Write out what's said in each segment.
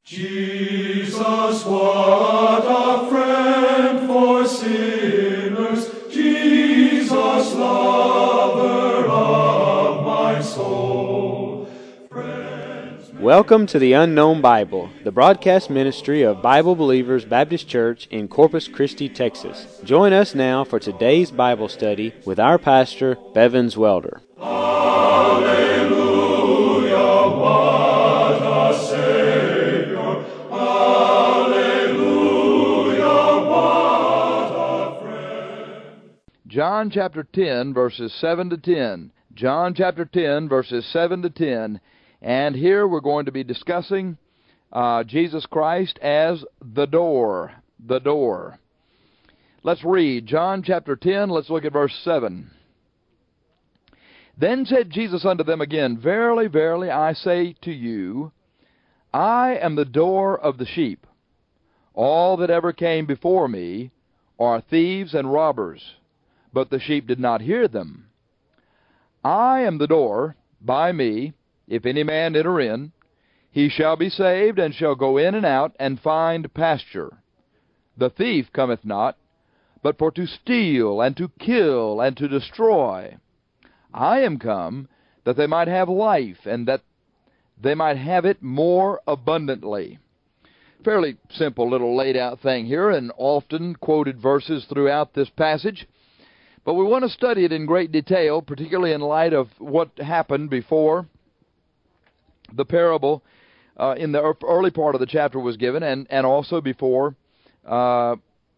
Jesus, what a friend for sinners, Jesus, lover of my soul. Welcome to the Unknown Bible, the broadcast ministry of Bible Believers Baptist Church in Corpus Christi, Texas. Join us now for today's Bible study with our pastor, Bevins Welder. Hallelujah, what a Savior. Hallelujah, what a friend. John chapter 10, verses 7 to 10. John chapter 10, verses 7 to 10. And here we're going to be discussing Jesus Christ as the door. The door. Let's read John chapter 10. Let's look at verse 7. Then said Jesus unto them again, Verily, verily, I say to you, I am the door of the sheep. All that ever came before me are thieves and robbers, but the sheep did not hear them. I am the door. By me, if any man enter in, he shall be saved, and shall go in and out, and find pasture. The thief cometh not, but for to steal, and to kill, and to destroy. I am come, that they might have life, and that they might have it more abundantly. Fairly simple little laid out thing here, and often quoted verses throughout this passage. But we want to study it in great detail, particularly in light of what happened before the parable in the early part of the chapter was given, and also before or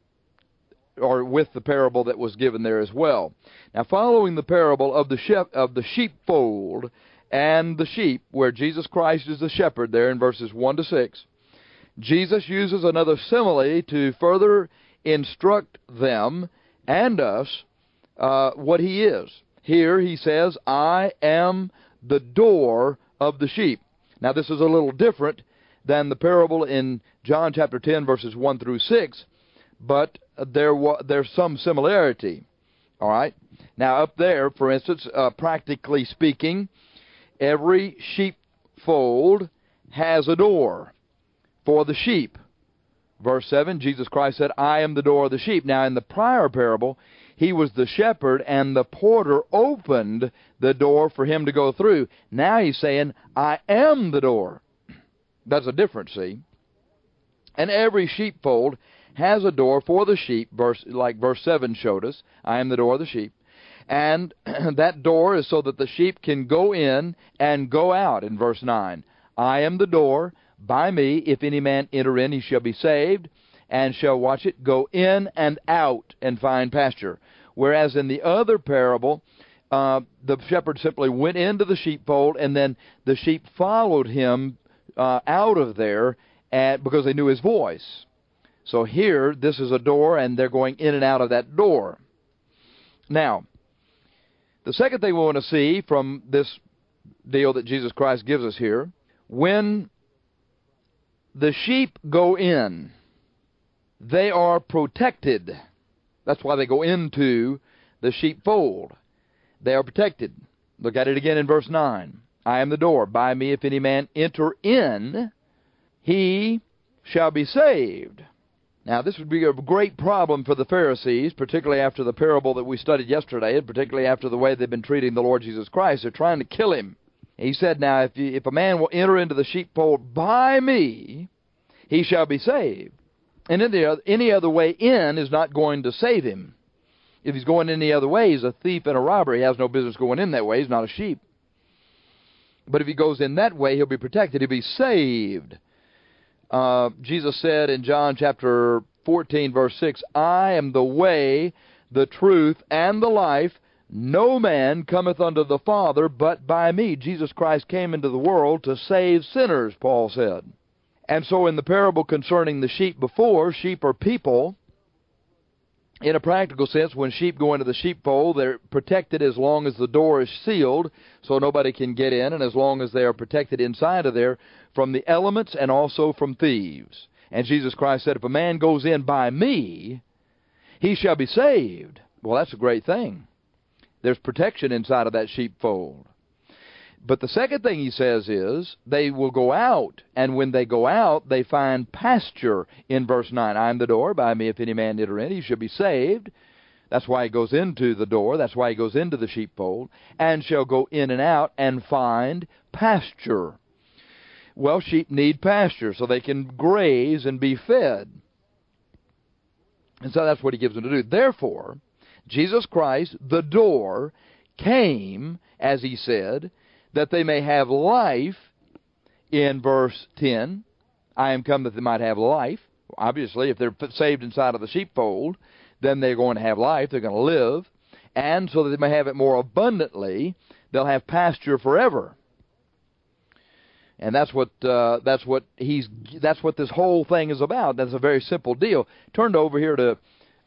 with the parable that was given there as well. Now, following the parable of the sheepfold and the sheep, where Jesus Christ is the shepherd there in verses 1 to 6, Jesus uses another simile to further instruct them and us what he is. Here he says, I am the door of the sheep. Now, this is a little different than the parable in John chapter 10, verses 1 through 6, but there's some similarity. All right? Now, up there, for instance, practically speaking, every sheepfold has a door for the sheep. Verse 7, Jesus Christ said, I am the door of the sheep. Now, in the prior parable, he was the shepherd, and the porter opened the door for him to go through. Now he's saying, I am the door. That's a difference, see? And every sheepfold has a door for the sheep, like verse 7 showed us. I am the door of the sheep. And that door is so that the sheep can go in and go out in verse 9. I am the door. By me, if any man enter in, he shall be saved, and shall watch it go in and out and find pasture. Whereas in the other parable, the shepherd simply went into the sheepfold, and then the sheep followed him out of there because they knew his voice. So here, this is a door, and they're going in and out of that door. Now, the second thing we want to see from this deal that Jesus Christ gives us here, when the sheep go in, they are protected. That's why they go into the sheepfold. They are protected. Look at it again in verse 9. I am the door. By me, if any man enter in, he shall be saved. Now, this would be a great problem for the Pharisees, particularly after the parable that we studied yesterday, and particularly after the way they've been treating the Lord Jesus Christ. They're trying to kill him. He said, now, if a man will enter into the sheepfold by me, he shall be saved. And any other way in is not going to save him. If he's going any other way, he's a thief and a robber. He has no business going in that way. He's not a sheep. But if he goes in that way, he'll be protected. He'll be saved. Jesus said in John chapter 14, verse 6, I am the way, the truth, and the life. No man cometh unto the Father but by me. Jesus Christ came into the world to save sinners, Paul said. And so in the parable concerning the sheep before, sheep are people. In a practical sense, when sheep go into the sheepfold, they're protected as long as the door is sealed, so nobody can get in, and as long as they are protected inside of there from the elements and also from thieves. And Jesus Christ said, if a man goes in by me, he shall be saved. Well, that's a great thing. There's protection inside of that sheepfold. But the second thing he says is, they will go out, and when they go out, they find pasture in verse 9. I am the door, by me if any man enter in, he shall be saved. That's why he goes into the door, that's why he goes into the sheepfold, and shall go in and out and find pasture. Well, sheep need pasture so they can graze and be fed. And so that's what he gives them to do. Therefore, Jesus Christ, the door, came, as he said, that they may have life, in verse 10. I am come that they might have life. Obviously, if they're saved inside of the sheepfold, then they're going to have life, they're going to live. And so that they may have it more abundantly, they'll have pasture forever. And that's what this whole thing is about. That's a very simple deal. Turn over here to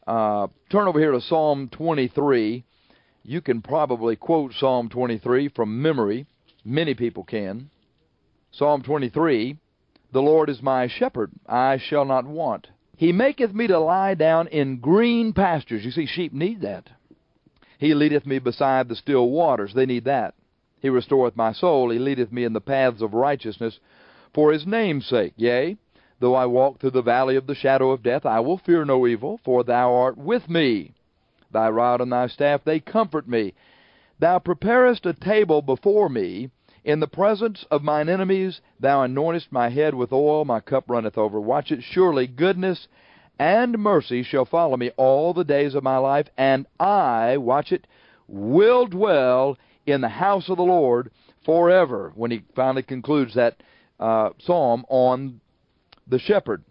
Psalm 23. You can probably quote Psalm 23 from memory. Many people can. Psalm 23, the Lord is my shepherd, I shall not want. He maketh me to lie down in green pastures. You see, sheep need that. He leadeth me beside the still waters. They need that. He restoreth my soul. He leadeth me in the paths of righteousness for his name's sake. Yea, though I walk through the valley of the shadow of death, I will fear no evil, for thou art with me. Thy rod and thy staff, they comfort me. Thou preparest a table before me in the presence of mine enemies. Thou anointest my head with oil, my cup runneth over. Watch it, surely goodness and mercy shall follow me all the days of my life, and I, watch it, will dwell in the house of the Lord forever, when he finally concludes that psalm on the shepherd.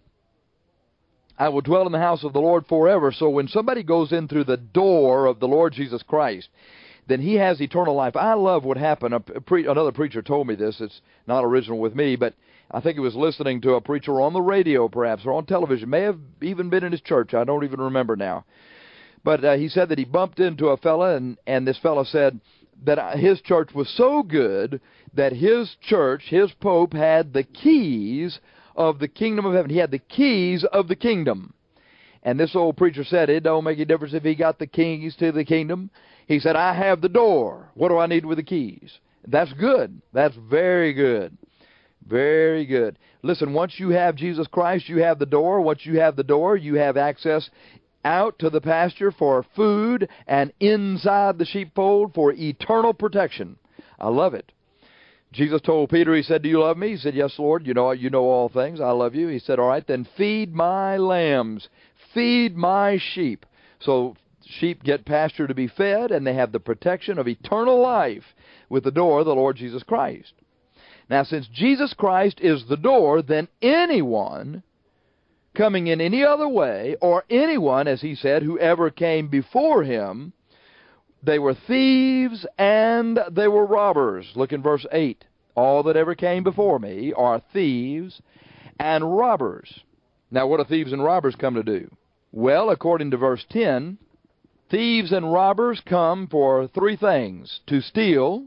I will dwell in the house of the Lord forever. So when somebody goes in through the door of the Lord Jesus Christ, then he has eternal life. I love what happened. Another preacher told me this. It's not original with me, but I think he was listening to a preacher on the radio, perhaps, or on television. May have even been in his church. I don't even remember now. But he said that he bumped into a fella, and this fella said that his church was so good that his church, his pope, had the keys of the kingdom of heaven. He had the keys of the kingdom. And this old preacher said, it don't make any difference if he got the keys to the kingdom. He said, I have the door. What do I need with the keys? That's good. That's very good. Very good. Listen, once you have Jesus Christ, you have the door. Once you have the door, you have access out to the pasture for food and inside the sheepfold for eternal protection. I love it. Jesus told Peter, he said, do you love me? He said, yes, Lord. You know all things. I love you. He said, all right, then feed my lambs. Feed my sheep. So sheep get pasture to be fed, and they have the protection of eternal life with the door of the Lord Jesus Christ. Now, since Jesus Christ is the door, then anyone coming in any other way, or anyone, as he said, whoever came before him, they were thieves and they were robbers. Look in verse 8. All that ever came before me are thieves and robbers. Now, what do thieves and robbers come to do? Well, according to verse 10, thieves and robbers come for three things: to steal,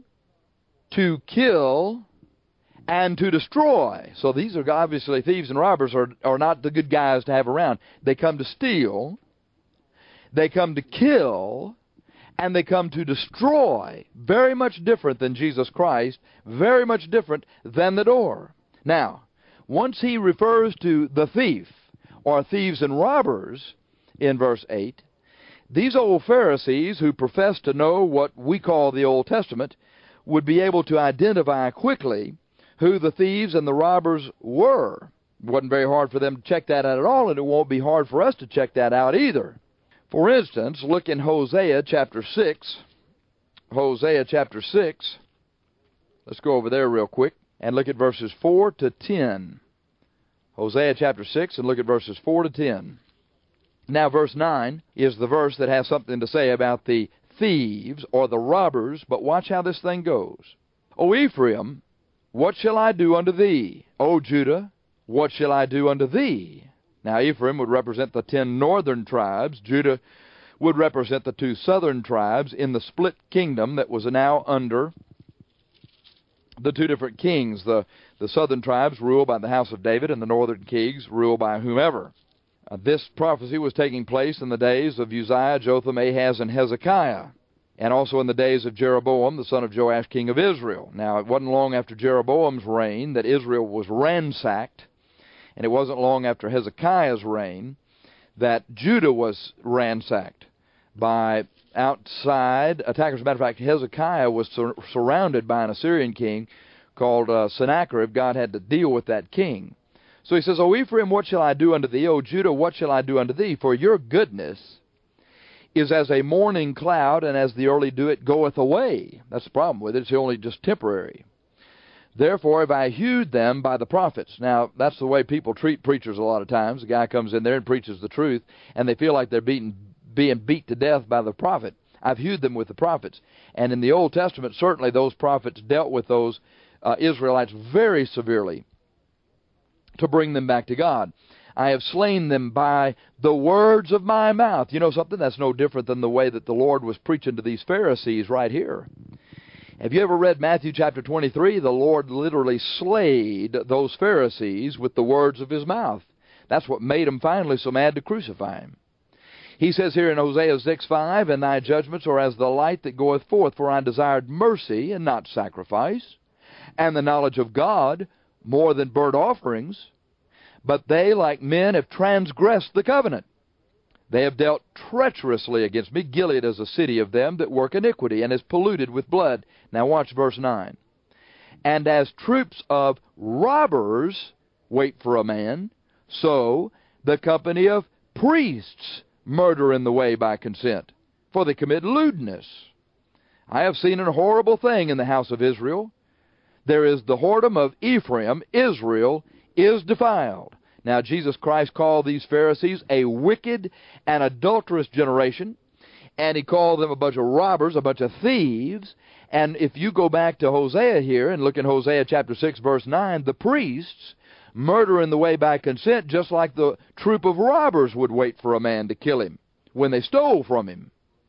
to kill, and to destroy. So these are obviously, thieves and robbers are not the good guys to have around. They come to steal, they come to kill, and they come to destroy. Very much different than Jesus Christ, very much different than the door. Now, once he refers to the thief, or thieves and robbers, in verse 8, these old Pharisees who profess to know what we call the Old Testament would be able to identify quickly who the thieves and the robbers were. It wasn't very hard for them to check that out at all, and it won't be hard for us to check that out either. For instance, look in Hosea chapter 6. Hosea chapter 6. Let's go over there real quick and look at verses 4 to 10. Hosea chapter 6, and look at verses 4 to 10. Now, verse 9 is the verse that has something to say about the thieves or the robbers, but watch how this thing goes. O Ephraim, what shall I do unto thee? O Judah, what shall I do unto thee? Now, Ephraim would represent the 10 northern tribes. Judah would represent the 2 southern tribes in the split kingdom that was now under the 2 different kings. The southern tribes ruled by the house of David, and the northern kings ruled by whomever. This prophecy was taking place in the days of Uzziah, Jotham, Ahaz, and Hezekiah. and also in the days of Jeroboam, the son of Joash, king of Israel. Now, it wasn't long after Jeroboam's reign that Israel was ransacked, and it wasn't long after Hezekiah's reign that Judah was ransacked by outside attackers. As a matter of fact, Hezekiah was surrounded by an Assyrian king called Sennacherib. God had to deal with that king. So he says, O Ephraim, what shall I do unto thee? O Judah, what shall I do unto thee? For your goodness is as a morning cloud, and as the early dew it goeth away. That's the problem with it. It's only just temporary. Therefore have I hewed them by the prophets. Now, that's the way people treat preachers a lot of times. The guy comes in there and preaches the truth, and they feel like they're being beat to death by the prophet. I've hewed them with the prophets. And in the Old Testament, certainly those prophets dealt with those Israelites very severely to bring them back to God. I have slain them by the words of my mouth. You know something? That's no different than the way that the Lord was preaching to these Pharisees right here. Have you ever read Matthew chapter 23? The Lord literally slayed those Pharisees with the words of his mouth. That's what made them finally so mad to crucify him. He says here in Hosea 6:5, And thy judgments are as the light that goeth forth, for I desired mercy and not sacrifice, and the knowledge of God more than burnt offerings. But they, like men, have transgressed the covenant. They have dealt treacherously against me. Gilead is a city of them that work iniquity, and is polluted with blood. Now watch verse 9. And as troops of robbers wait for a man, so the company of priests murder in the way by consent, for they commit lewdness. I have seen a horrible thing in the house of Israel. There is the whoredom of Ephraim. Israel is defiled. Now, Jesus Christ called these Pharisees a wicked and adulterous generation, and he called them a bunch of robbers, a bunch of thieves. And if you go back to Hosea here and look in Hosea chapter 6, verse 9, the priests murder in the way by consent, just like the troop of robbers would wait for a man to kill him when they stole from him.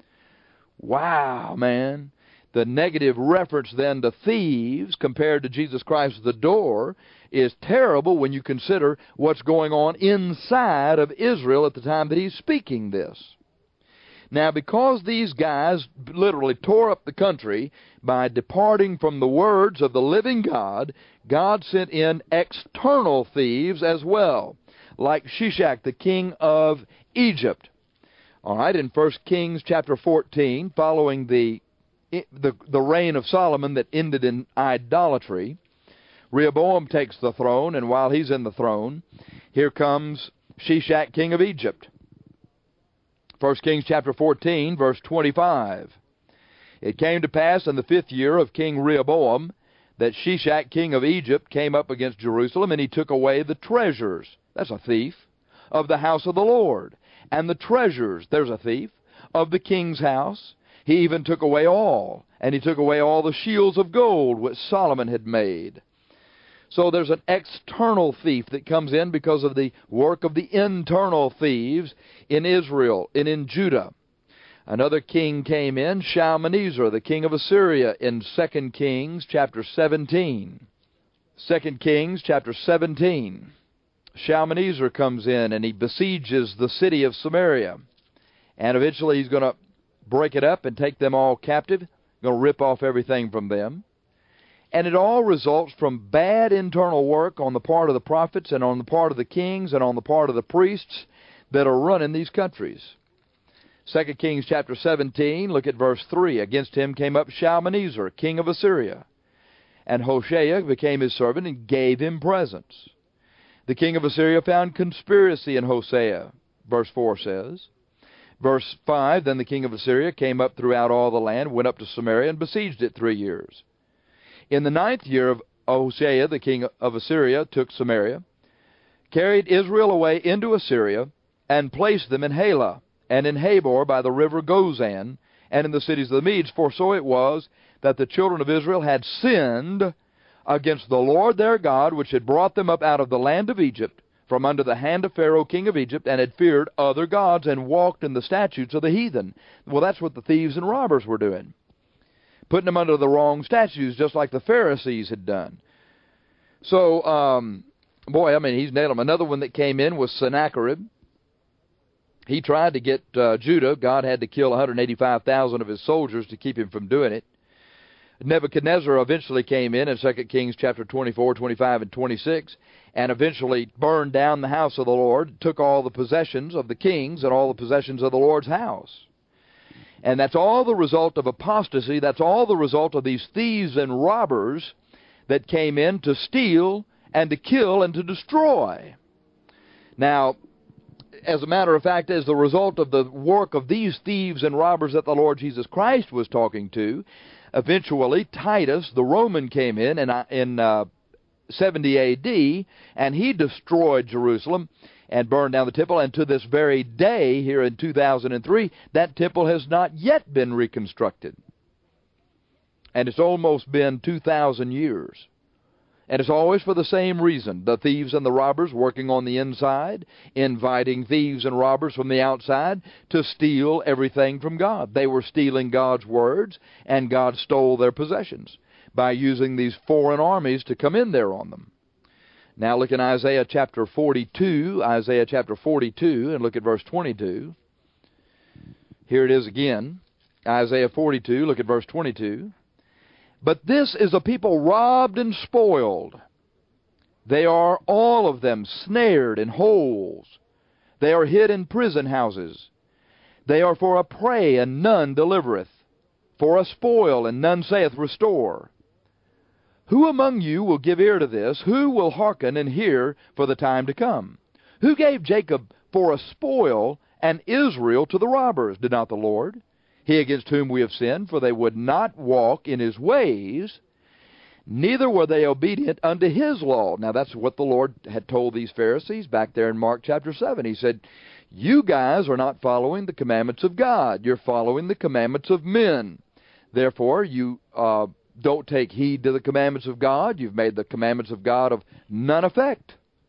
Wow, man. The negative reference then to thieves compared to Jesus Christ the door is terrible when you consider what's going on inside of Israel at the time that he's speaking this. Now, because these guys literally tore up the country by departing from the words of the living God, God sent in external thieves as well, like Shishak, the king of Egypt. All right, in 1 Kings chapter 14, following the reign of Solomon that ended in idolatry, Rehoboam takes the throne, and while he's in the throne, here comes Shishak, king of Egypt. 1 Kings chapter 14, verse 25. It came to pass in the 5th year of King Rehoboam that Shishak, king of Egypt, came up against Jerusalem, and he took away the treasures, that's a thief, of the house of the Lord, and the treasures, there's a thief, of the king's house. He even took away all, and he took away all the shields of gold which Solomon had made. So there's an external thief that comes in because of the work of the internal thieves in Israel and in Judah. Another king came in, Shalmaneser, the king of Assyria, in 2 Kings chapter 17. 2 Kings chapter 17. Shalmaneser comes in and he besieges the city of Samaria. And eventually he's going to break it up and take them all captive. Going to rip off everything from them. And it all results from bad internal work on the part of the prophets and on the part of the kings and on the part of the priests that are running these countries. 2 Kings chapter 17, look at verse 3. Against him came up Shalmaneser, king of Assyria. And Hoshea became his servant and gave him presents. The king of Assyria found conspiracy in Hosea, verse 4 says. Verse 5, then the king of Assyria came up throughout all the land, went up to Samaria, and besieged it 3 years. In the 9th year of Hoshea, the king of Assyria took Samaria, carried Israel away into Assyria, and placed them in Halah, and in Habor by the river Gozan, and in the cities of the Medes. For so it was that the children of Israel had sinned against the Lord their God, which had brought them up out of the land of Egypt, from under the hand of Pharaoh king of Egypt, and had feared other gods, and walked in the statutes of the heathen. Well, that's what the thieves and robbers were doing. Putting them under the wrong statutes, just like the Pharisees had done. So, boy, I mean, he's nailed them. Another one that came in was Sennacherib. He tried to get Judah. God had to kill 185,000 of his soldiers to keep him from doing it. Nebuchadnezzar eventually came in 2 Kings chapter 24, 25, and 26, and eventually burned down the house of the Lord, took all the possessions of the kings and all the possessions of the Lord's house. And that's all the result of apostasy. That's all the result of these thieves and robbers that came in to steal and to kill and to destroy. Now, as a matter of fact, as the result of the work of these thieves and robbers that the Lord Jesus Christ was talking to, eventually Titus, the Roman, came in 70 A.D., and he destroyed Jerusalem and burned down the temple, and to this very day, here in 2003, that temple has not yet been reconstructed. And it's almost been 2,000 years. And it's always for the same reason. The thieves and the robbers working on the inside, inviting thieves and robbers from the outside to steal everything from God. They were stealing God's words, and God stole their possessions by using these foreign armies to come in there on them. Now look in Isaiah chapter 42, and look at verse 22. Here it is again. Isaiah 42, look at verse 22. But this is a people robbed and spoiled. They are all of them snared in holes. They are hid in prison houses. They are for a prey, and none delivereth, for a spoil, and none saith, Restore. Who among you will give ear to this? Who will hearken and hear for the time to come? Who gave Jacob for a spoil, and Israel to the robbers? Did not the Lord? He against whom we have sinned, for they would not walk in his ways, neither were they obedient unto his law. Now that's what the Lord had told these Pharisees back there in Mark chapter 7. He said, you guys are not following the commandments of God. You're following the commandments of men. Therefore, you don't take heed to the commandments of God. You've made the commandments of God of none effect.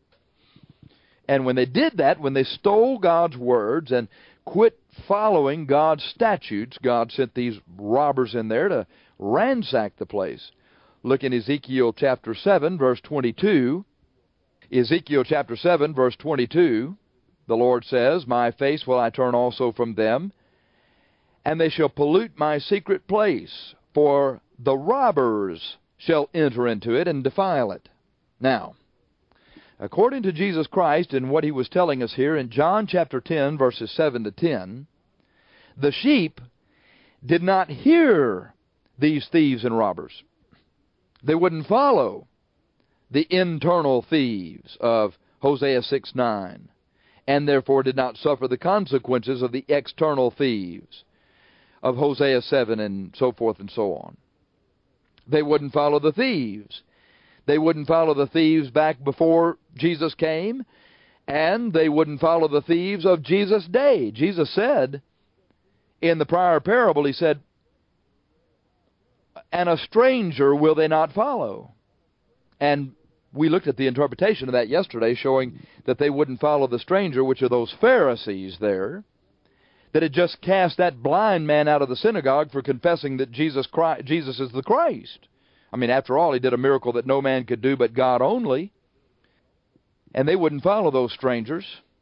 And when they did that, when they stole God's words and quit following God's statutes, God sent these robbers in there to ransack the place. Look in Ezekiel chapter 7, verse 22. Ezekiel chapter 7, verse 22, the Lord says, My face will I turn also from them, and they shall pollute my secret place, for the robbers shall enter into it and defile it. Now, according to Jesus Christ and what he was telling us here in John chapter 10, verses 7 to 10, the sheep did not hear these thieves and robbers. They wouldn't follow the internal thieves of Hosea 6:9, and therefore did not suffer the consequences of the external thieves of Hosea 7 and so forth and so on. They wouldn't follow the thieves. They wouldn't follow the thieves back before Jesus came, and they wouldn't follow the thieves of Jesus' day. Jesus said in the prior parable, he said, and a stranger will they not follow. And we looked at the interpretation of that yesterday, showing that they wouldn't follow the stranger, which are those Pharisees there, that had just cast that blind man out of the synagogue for confessing that Jesus is the Christ. I mean, after all, he did a miracle that no man could do but God only. And they wouldn't follow those strangers.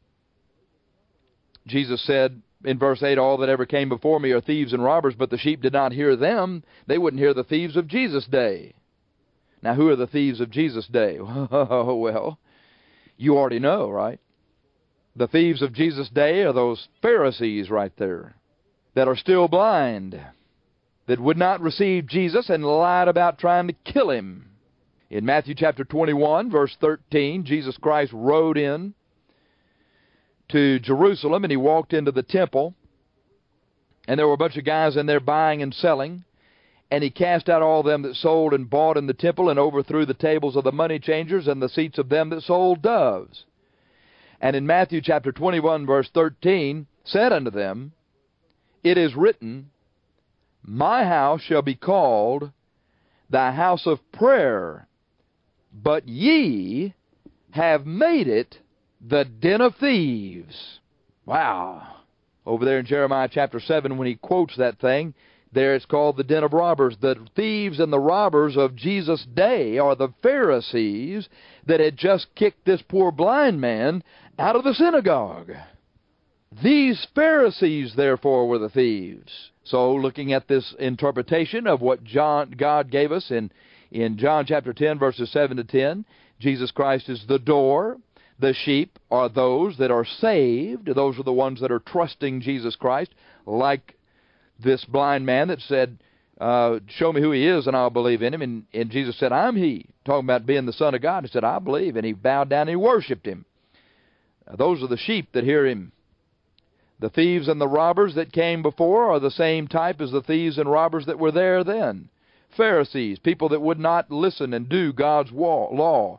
Jesus said in verse 8, All that ever came before me are thieves and robbers, but the sheep did not hear them. They wouldn't hear the thieves of Jesus' day. Now, who are the thieves of Jesus' day? Well, you already know, right? The thieves of Jesus' day are those Pharisees right there that are still blind, that would not receive Jesus and lied about trying to kill him. In Matthew chapter 21, verse 13, Jesus Christ rode in to Jerusalem, and he walked into the temple, and there were a bunch of guys in there buying and selling, and he cast out all them that sold and bought in the temple, and overthrew the tables of the money changers and the seats of them that sold doves. And in Matthew chapter 21, verse 13, said unto them, It is written, My house shall be called the house of prayer, but ye have made it the den of thieves. Wow. Over there in Jeremiah chapter 7, when he quotes that thing, there it's called the den of robbers. The thieves and the robbers of Jesus' day are the Pharisees that had just kicked this poor blind man out of the synagogue. These Pharisees, therefore, were the thieves. So, looking at this interpretation of what God gave us in John chapter 10, verses 7 to 10, Jesus Christ is the door. The sheep are those that are saved. Those are the ones that are trusting Jesus Christ, like this blind man that said, show me who he is and I'll believe in him. And Jesus said, I'm he. Talking about being the Son of God. He said, I believe. And he bowed down and he worshipped him. Those are the sheep that hear him. The thieves and the robbers that came before are the same type as the thieves and robbers that were there then. Pharisees, people that would not listen and do God's law.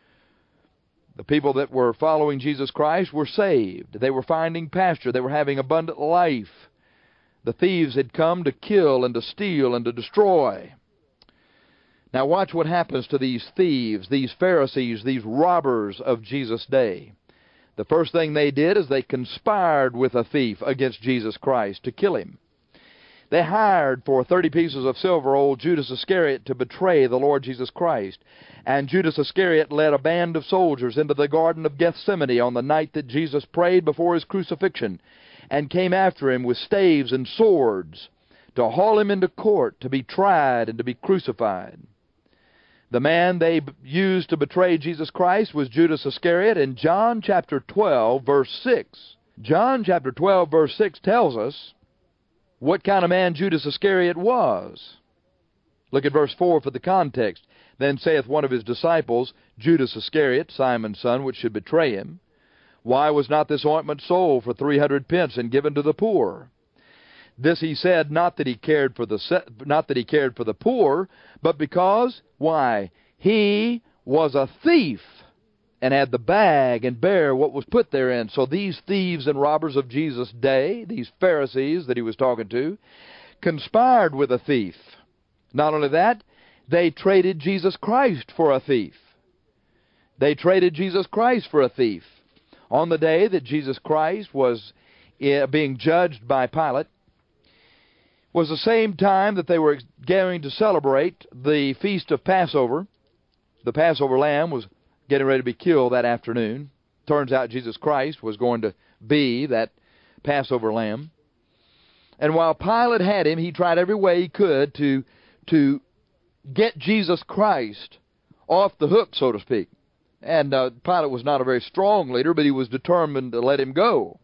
The people that were following Jesus Christ were saved. They were finding pasture. They were having abundant life. The thieves had come to kill and to steal and to destroy. Now watch what happens to these thieves, these Pharisees, these robbers of Jesus' day. The first thing they did is they conspired with a thief against Jesus Christ to kill him. They hired for 30 pieces of silver old Judas Iscariot to betray the Lord Jesus Christ. And Judas Iscariot led a band of soldiers into the Garden of Gethsemane on the night that Jesus prayed before his crucifixion, and came after him with staves and swords to haul him into court, to be tried and to be crucified. The man they used to betray Jesus Christ was Judas Iscariot in John chapter 12, verse 6. John chapter 12, verse 6 tells us what kind of man Judas Iscariot was. Look at verse 4 for the context. Then saith one of his disciples, Judas Iscariot, Simon's son, which should betray him, why was not this ointment sold for 300 pence and given to the poor? This he said, not that he cared for the poor, but because, why? He was a thief, and had the bag and bare what was put therein. So these thieves and robbers of Jesus' day, these Pharisees that he was talking to, conspired with a thief. Not only that, they traded Jesus Christ for a thief. They traded Jesus Christ for a thief. On the day that Jesus Christ was being judged by Pilate, was the same time that they were going to celebrate the feast of Passover. The Passover lamb was getting ready to be killed that afternoon. Turns out Jesus Christ was going to be that Passover lamb. And while Pilate had him, he tried every way he could to get Jesus Christ off the hook, so to speak. And Pilate was not a very strong leader, but he was determined to let him go.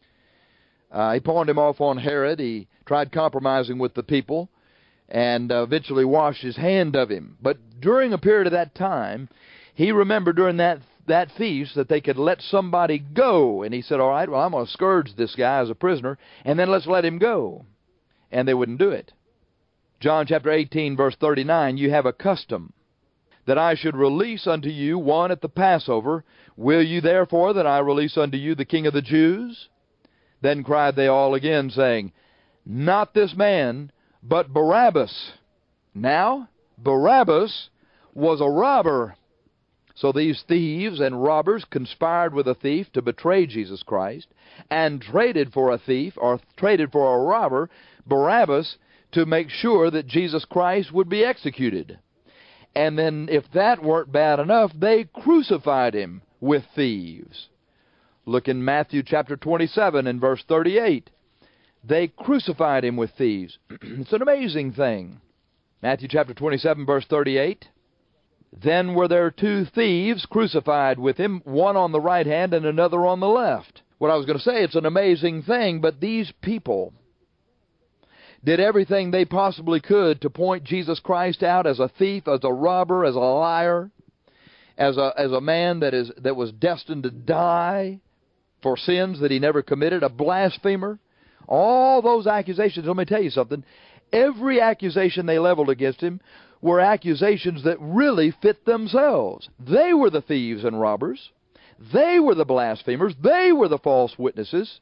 He pawned him off on Herod. He tried compromising with the people and eventually washed his hand of him. But during a period of that time, he remembered during that feast that they could let somebody go. And he said, all right, well, I'm going to scourge this guy as a prisoner, and then let's let him go. And they wouldn't do it. John chapter 18, verse 39, you have a custom that I should release unto you one at the Passover. Will you therefore that I release unto you the King of the Jews? Then cried they all again, saying, not this man, but Barabbas. Now, Barabbas was a robber. So these thieves and robbers conspired with a thief to betray Jesus Christ, and traded for a thief, or traded for a robber, Barabbas, to make sure that Jesus Christ would be executed. And then, if that weren't bad enough, they crucified him with thieves. Look in Matthew chapter 27 and verse 38. They crucified him with thieves. It's an amazing thing. Matthew chapter 27, verse 38. Then were there two thieves crucified with him, one on the right hand and another on the left. What I was going to say, it's an amazing thing, but these people did everything they possibly could to point Jesus Christ out as a thief, as a robber, as a liar, as a man that was destined to die for sins that he never committed, a blasphemer. All those accusations, let me tell you something, every accusation they leveled against him were accusations that really fit themselves. They were the thieves and robbers. They were the blasphemers. They were the false witnesses.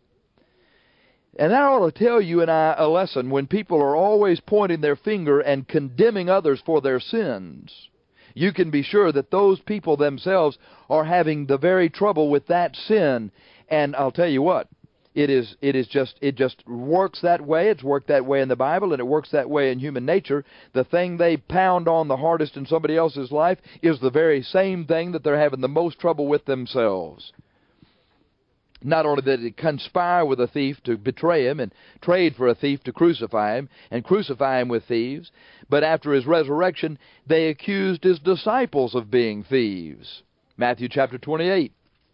And that ought to tell you and I a lesson when people are always pointing their finger and condemning others for their sins. You can be sure that those people themselves are having the very trouble with that sin. And I'll tell you what, it just works that way. It's worked that way in the Bible, and it works that way in human nature. The thing they pound on the hardest in somebody else's life is the very same thing that they're having the most trouble with themselves. Not only did they conspire with a thief to betray him and trade for a thief to crucify him and crucify him with thieves, but after his resurrection, they accused his disciples of being thieves. Matthew chapter 28.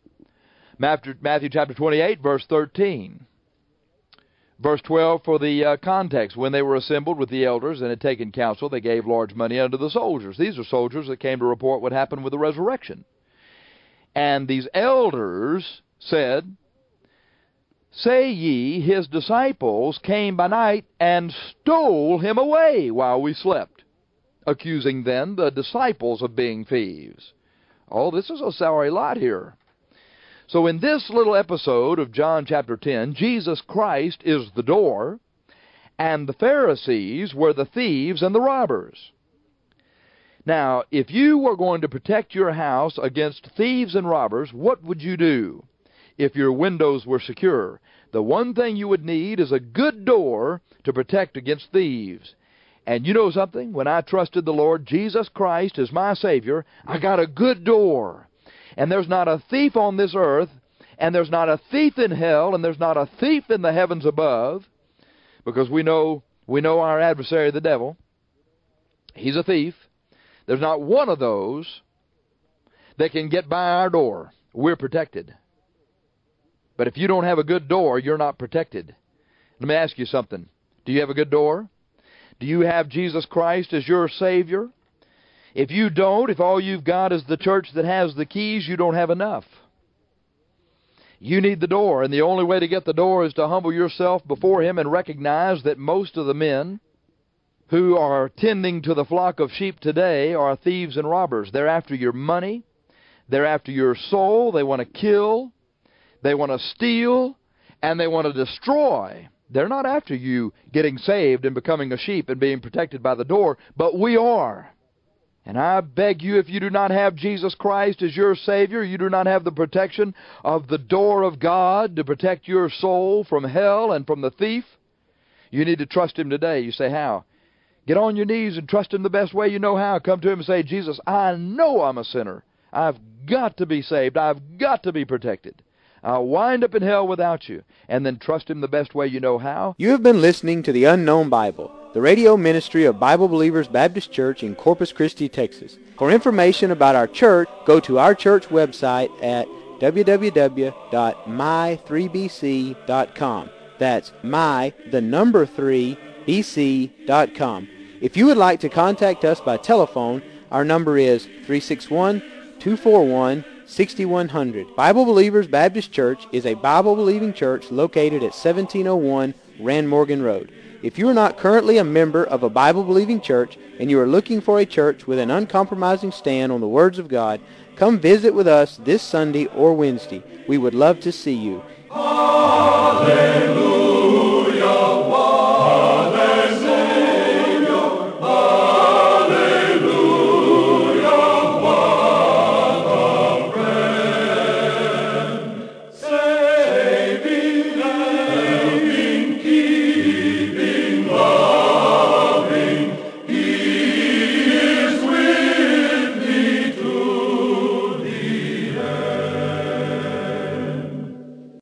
Matthew chapter 28, verse 13. Verse 12 for the context. When they were assembled with the elders and had taken counsel, they gave large money unto the soldiers. These are soldiers that came to report what happened with the resurrection. And these elders said, Say ye, his disciples came by night and stole him away while we slept, accusing then the disciples of being thieves. Oh, this is a sorry lot here. So in this little episode of John chapter 10, Jesus Christ is the door, and the Pharisees were the thieves and the robbers. Now, if you were going to protect your house against thieves and robbers, what would you do if your windows were secure? The one thing you would need is a good door to protect against thieves. And you know something? When I trusted the Lord Jesus Christ as my Savior, I got a good door. And there's not a thief on this earth, and there's not a thief in hell, and there's not a thief in the heavens above, because we know our adversary, the devil. He's a thief. There's not one of those that can get by our door. We're protected. But if you don't have a good door, you're not protected. Let me ask you something. Do you have a good door? Do you have Jesus Christ as your Savior? If you don't, if all you've got is the church that has the keys, you don't have enough. You need the door, and the only way to get the door is to humble yourself before Him and recognize that most of the men who are tending to the flock of sheep today are thieves and robbers. They're after your money. They're after your soul. They want to kill. They want to steal. And they want to destroy. They're not after you getting saved and becoming a sheep and being protected by the door, but we are. And I beg you, if you do not have Jesus Christ as your Savior, you do not have the protection of the door of God to protect your soul from hell and from the thief, you need to trust Him today. You say, how? Get on your knees and trust Him the best way you know how. Come to Him and say, Jesus, I know I'm a sinner. I've got to be saved. I've got to be protected. I'll wind up in hell without you. And then trust Him the best way you know how. You have been listening to the Unknown Bible, the radio ministry of Bible Believers Baptist Church in Corpus Christi, Texas. For information about our church, go to our church website at www.my3bc.com. That's my3bc.com. If you would like to contact us by telephone, our number is 361-241-6100. Bible Believers Baptist Church is a Bible-believing church located at 1701 Rand Morgan Road. If you are not currently a member of a Bible-believing church and you are looking for a church with an uncompromising stand on the words of God, come visit with us this Sunday or Wednesday. We would love to see you. Hallelujah.